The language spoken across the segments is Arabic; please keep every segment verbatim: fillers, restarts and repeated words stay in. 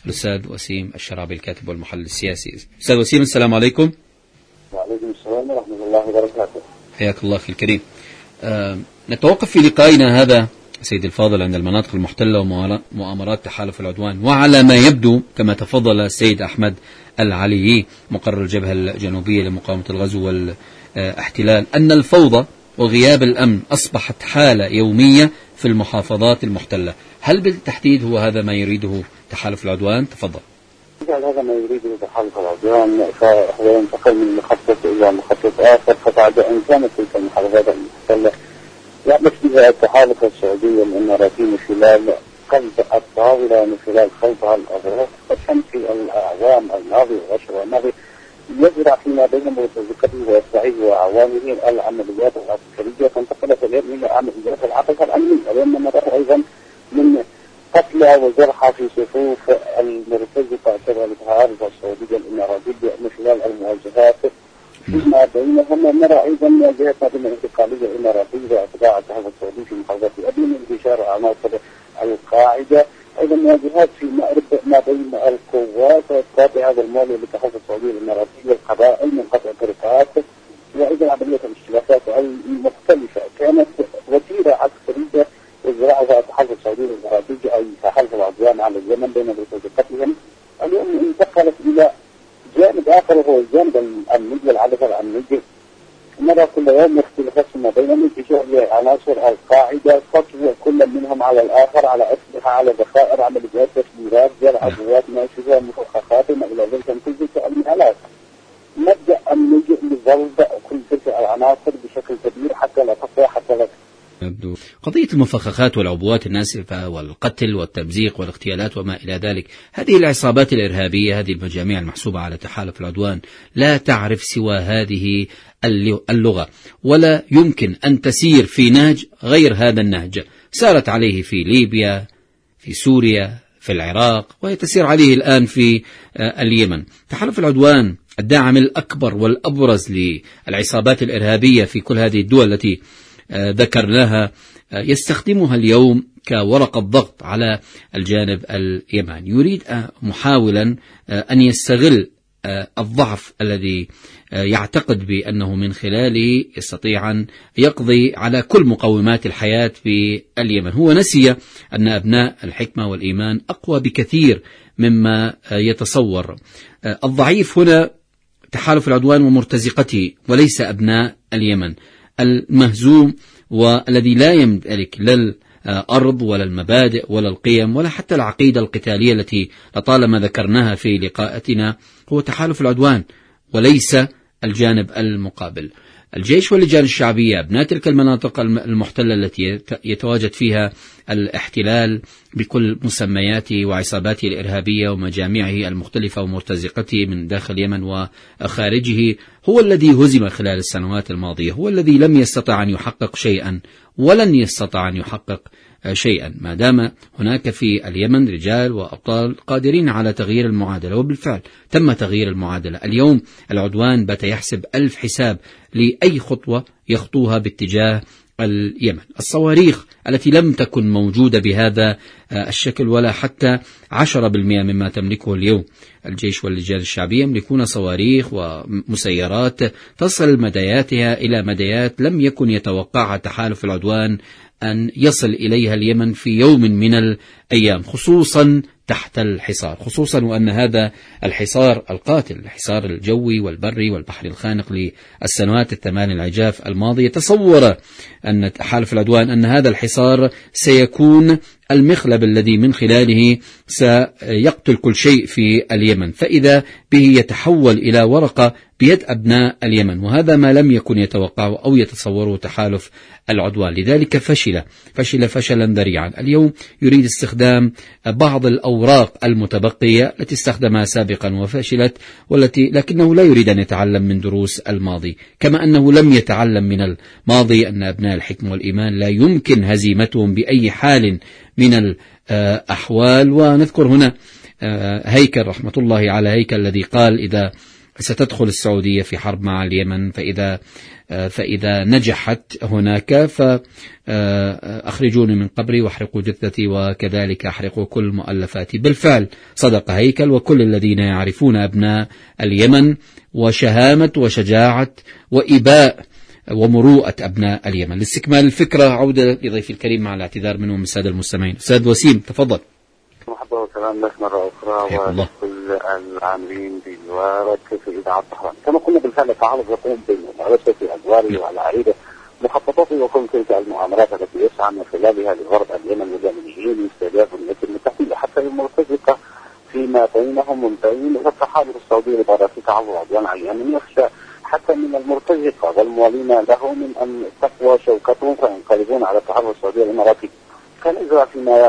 الأستاذ وسيم الشرابي الكاتب والمحلل السياسي. أستاذ وسيم، السلام عليكم. وعليكم السلام ورحمة الله وبركاته. حياك الله أخي الكريم. أه نتوقف في لقائنا هذا سيد الفاضل عند المناطق المحتلة ومؤامرات تحالف العدوان، وعلى ما يبدو كما تفضل السيد أحمد العليي مقرر الجبهة الجنوبية لمقاومة الغزو والاحتلال أن الفوضى وغياب الأمن أصبحت حالة يومية في المحافظات المحتلة. هل بالتحديد هو هذا ما يريده تحالف العدوان؟ تفضل. هذا ما يريده تحالف العدوان، فهو ينتقل من مخطط إلى مخطط آخر، فبعد أن كانت تلك المحافظات المحتلة يعمل فيها التحالف السعودي الإماراتي من خلال قلب الطاولة، من خلال خلطها الأغراض، وكان في الأعوام الماضية والعشر الماضية يزرع فيما بين مرتزقته وأتباعه وأعوانه العمليات العسكرية، فانتقلت اليوم إلى عمليات العاطفة الأمنية، لأن نرى أيضا من قتلى وجرحى في صفوف المرتزقة كذلك العارضة السعودية الإماراتية من خلال المواجهات فيما بينهم. نرى أيضا مواجهات ما بين الانتقالية الإماراتية وأتباع التحالف السعودي في محافظة أبين، انتشار عناصر القاعدة، أيضا مواجهات في مأرب ما بين القوات التابعة للمولى للتحالف السعودي الإماراتي والقبائل من قطع الطرقات، وأيضا عملية الاشتباكات المختلفة كانت وتيرة عسكرية يزرعها التحالف السعودي الإماراتي أي تحالف العدوان على اليمن بين مرتزقتهم. اليوم انتقلت إلى جانب آخر وهو الجانب الأمني والعاطفة الأمنية. نرى كل يوم اختلافات ما بينهم، انتشار عناصر القاعدة، خطوة كل منهم على الآخر على أسلحة على ذخائر عمليات تفجيرات زرع عبوات ناشفة مفخخات وما إلى ذلك من كل تلك الآلات. نبدأ أن نجئ لضرب كل تلك العناصر بشكل كبير حتى لا تقوى حتى لا يبدو قضية المفخخات والعبوات الناسفة والقتل والتمزيق والاغتيالات وما إلى ذلك. هذه العصابات الإرهابية، هذه المجاميع المحسوبة على تحالف العدوان لا تعرف سوى هذه اللغة، ولا يمكن أن تسير في نهج غير هذا النهج. سارت عليه في ليبيا، في سوريا، في العراق، وهي تسير عليه الآن في اليمن. تحالف العدوان الداعم الأكبر والأبرز للعصابات الإرهابية في كل هذه الدول التي ذكرناها يستخدمها اليوم كورقة ضغط على الجانب اليمني. يريد محاولا أن يستغل الضعف الذي يعتقد بأنه من خلاله يستطيع أن يقضي على كل مقومات الحياة في اليمن. هو نسي أن أبناء الحكمة والإيمان أقوى بكثير مما يتصور. الضعيف هنا تحالف العدوان ومرتزقته وليس أبناء اليمن. المهزوم والذي لا يمتلك لا الأرض ولا المبادئ ولا القيم ولا حتى العقيدة القتالية التي لطالما ذكرناها في لقاءاتنا هو تحالف العدوان وليس الجانب المقابل. الجيش واللجان الشعبية أبناء تلك المناطق المحتلة التي يتواجد فيها الاحتلال بكل مسمياته وعصاباته الإرهابية ومجاميعه المختلفة ومرتزقته من داخل اليمن وخارجه، هو الذي هزم خلال السنوات الماضية، هو الذي لم يستطع أن يحقق شيئا ولن يستطع أن يحقق شيئا ما دام هناك في اليمن رجال وأبطال قادرين على تغيير المعادلة. وبالفعل تم تغيير المعادلة. اليوم العدوان بات يحسب ألف حساب لأي خطوة يخطوها باتجاه اليمن. الصواريخ التي لم تكن موجودة بهذا الشكل ولا حتى عشرة بالمئة مما تملكه اليوم الجيش واللجان الشعبية، يملكون صواريخ ومسيرات تصل مدياتها إلى مديات لم يكن يتوقعها تحالف العدوان أن يصل إليها اليمن في يوم من الأيام، خصوصا تحت الحصار، خصوصا وأن هذا الحصار القاتل، الحصار الجوي والبري والبحري الخانق للسنوات الثمان العجاف الماضية، تصور أن تحالف العدوان أن هذا الحصار سيكون المخلب الذي من خلاله سيقتل كل شيء في اليمن، فإذا به يتحول إلى ورقة بيد أبناء اليمن، وهذا ما لم يكن يتوقعه أو يتصوره تحالف العدوان. لذلك فشل فشل فشلا ذريعا. اليوم يريد استخدام بعض الأوراق المتبقية التي استخدمها سابقا وفشلت، والتي لكنه لا يريد أن يتعلم من دروس الماضي، كما أنه لم يتعلم من الماضي أن أبناء الحكم والإيمان لا يمكن هزيمتهم بأي حال من الأحوال. ونذكر هنا هيكل رحمة الله على هيكل الذي قال: إذا ستدخل السعودية في حرب مع اليمن، فإذا فإذا نجحت هناك فأخرجوني من قبري واحرقوا جثتي وكذلك أحرقوا كل مؤلفاتي. بالفعل صدق هيكل وكل الذين يعرفون أبناء اليمن وشهامة وشجاعة وإباء ومروءة أبناء اليمن. لاستكمال الفكرة عودة لضيفي الكريم مع الاعتذار منهم من السادة المستمعين. أستاذ وسيم تفضل. مرحبا وسلام لك مرة أخرى وكل العاملين بجوارك في إذاعة طهران. كما قلنا بالفعل التعارض يقوم بين ممارسة أدواره والعريضة مخططاته وكل تلك المؤامرات التي يسعى من خلالها لغرب اليمن واليمنيين استهداف الولايات المتحدة حتى المرتزقة فيما بينهم منتهين والتحالف السعودي لباراسيت عبر عدوان على اليمن يخشى حتى من المرتزقة والموالين له من أن تقوى شوكتهم فينقلبون على التحالف السعودي الإماراتي. كان إجراء فيما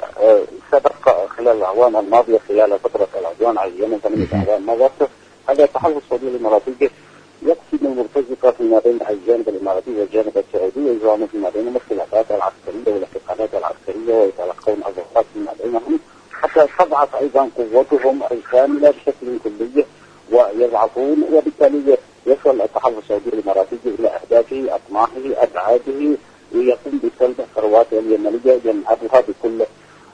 سبق خلال الأعوام الماضية خلال فترة العدوان على اليمن ثمانية أعوام مضت. هذا التحالف السعودي الإماراتي يقصد المرتزقة فيما بين الجانب الإماراتي والجانب السعودي ويزعمون فيما بينهم الخلافات العسكرية والاحتقانات العسكرية ويتلقون أزمات فيما بينهم حتى تضعف أيضا قوتهم الكاملة بشكل كلي ويضعفون، وبالتالي يصل التحالف السعودي الإماراتي إلى أهدافه أطماحه أبعاده ويقوم بسلب الثروات اليمنية ينهبها بكل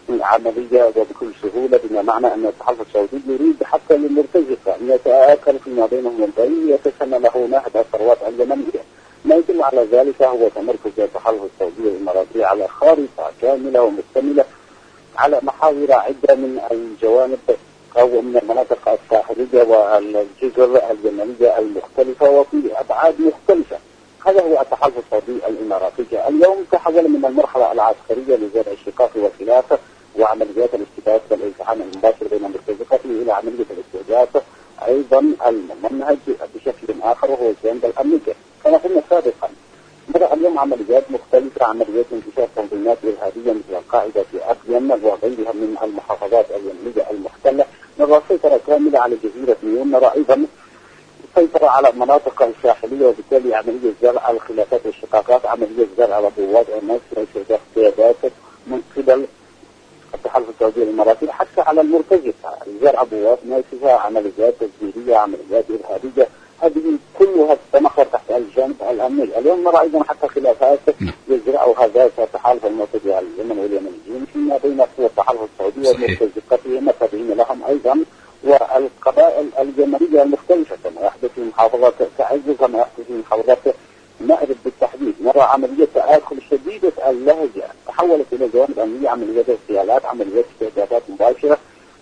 عملية وبكل سهولة، بما معنى أن التحالف السعودي يريد حتى للمرتزقة أن يتآكل فيما بينهم والبين يتسنى له نهب الثروات اليمنية. ما يدل على ذلك هو تمركز التحالف السعودي الإماراتي على خارطة كاملة ومشتملة على محاور عدة من الجوانب أو من المناطق الساحلية والجزر اليمنية المختلفة وفي أبعاد مختلفة. هذا هو التحالف السعودي الإماراتي. اليوم تحول من المرحلة العسكرية لزرع الشقاق والخلاف وعمليات الاستباحة والالتحام المباشر بين المرتزقة إلى عملية الاستهداف أيضا المنهج بشكل آخر وهو الجانب الأمني. كما قلنا سابقا بدأ اليوم عمليات مختلفة، عمليات انتشار تنظيمات إرهابية مثل القاعدة في أبين وغيرها من المحافظات اليمنية المحتلة، نرى سيطرة كاملة على جزيرة ميون، نرى أيضا سيطرة على المناطق الساحلية وبالتالي عملية زرع الخلافات والشقاقات، عملية زرع العبوات والناس واستهداف قيادات من قبل التحالف السعودي الإماراتي حتى على المرتزقة، زرع عبوات ناسفة، عمليات تزويرية، عمليات إرهابية، هذه كلها تتمخر تحت الجانب الأمني. اليوم نرى أيضا حتى خلافات يزرعها ذات التحالف المرتزقة اليمن واليمنيين فيما بين قوى التحالف السعودي والمرتزقة التابعين لهم أيضا والقبائل اليمنية المختلفة كما يحدث في محافظات تعز كما يحدث في محافظات مأرب بالتحديد. نرى عملية تآكل شديدة اللهجة تحولت إلى جوانب أمنية، عمليات اغتيالات، عمليات استهدافات مباشرة.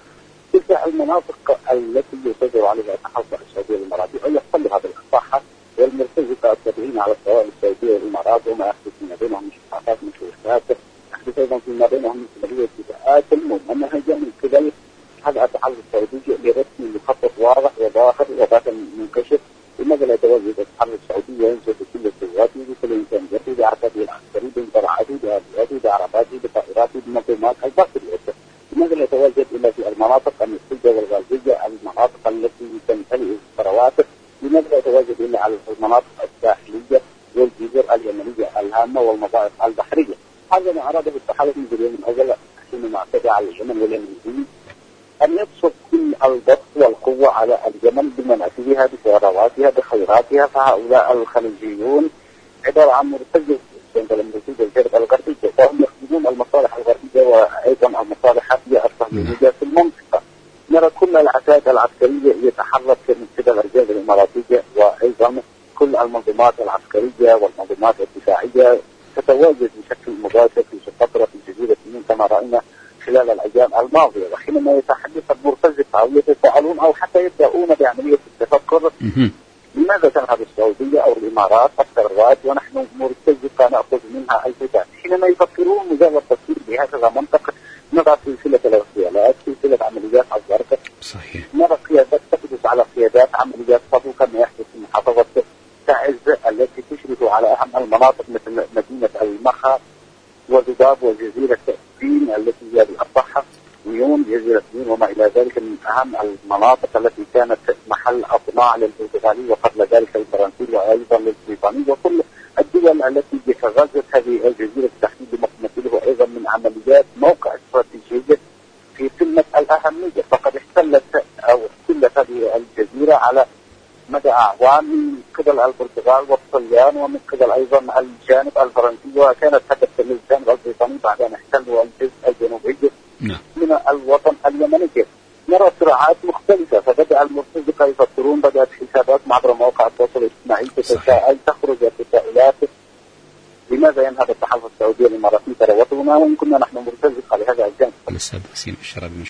تلك المناطق التي يسيطر عليها التحالف السعودي الإماراتي أو يحتلها بالأصح والمرتزقة التابعين على السواء السعودية والإمارات، وما يحدث فيما بينهم شقاقات من خلافات، يحدث أيضا فيما بينهم عملية تآكل ممنهجة من قبل هذا التحالف السعودي لرسم مخطط واضح وظاهر وباطن منكشف. لماذا لا يتواجد التحالف السعودي وينزل بكل قواته بكل إمكانياته بعتاده العسكري بمدرعاته بعربياته بعرباته بطائراته بمنظومات البحرية؟ لماذا لا يتواجد إلا في المناطق النسبية والغازية، المناطق التي تمتلئ الثروات؟ لماذا لا يتواجد إلا على المناطق الساحلية والجزر اليمنية الهامة والمضائق البحرية؟ هذا ما أراده التحالف من اليوم الأول حينما اعتدى على اليمن واليمنيين أن يبسط كل الضغط والقوة على اليمن بمنافذها بثرواتها بخيراتها. فهؤلاء الخليجيون عبارة عن مرتزقة عند المرتزقة الجانب الغربي وهم يخدمون المصالح الغربية وأيضا المصالح الصهيونية في المنطقة. نرى كل العتاد العسكرية يتحرك من قبل الجانب الإماراتي وأيضا كل المنظومات العسكرية والمنظومات الدفاعية تتواجد بشكل مباشر في فترة في جزيرة ميون كما رأينا خلال الأيام الماضية. وحينما يتحدث المرتزقة أو يتساءلون أو حتى يبدأون بعملية التفكر لماذا تنهب السعودية أو الإمارات الثروات ونحن مرتزقة نأخذ منها الفتاة؟ حينما يفكرون مجرد تفكير بهذا المنطق نرى سلسلة الاغتيالات، سلسلة عمليات الزرقاء، صحيح. نرى قيادات تحدث على قيادات عمليات صفو كما يحدث في محافظة تعز التي تشرف على أهم المناطق مثل مدينة المخا وذباب وجزيرة سين التي هي بالأصح ميون جزيرة ميون وما إلى ذلك من أهم المناطق التي كانت محل أطماع للبرتغالي وقبل ذلك الفرنسي وأيضا للبريطاني وكل الدول التي تغذت هذه الجزيرة تحديد مقمته أيضا من عمليات موقع استراتيجي في قمة الأهمية. فقد احتلت أو احتلت هذه الجزيرة على مدى أعوام من قبل البرتغال والطليان ومن قبل أيضا الجانب الفرنسي، وكانت حدث الجانب البريطاني بعد أن احتلوا الجزء الجنوبي من الوطن اليمني. نرى صراعات مختلفة، فبدأ المرتزقة يفكرون، بدأت حسابات عبر مواقع التواصل الاجتماعي تتساءل، تخرج تساؤلات لماذا ينهض التحالف السعودي الإماراتي ثروتنا وإن كنا نحن مرتزقة لهذا الجانب.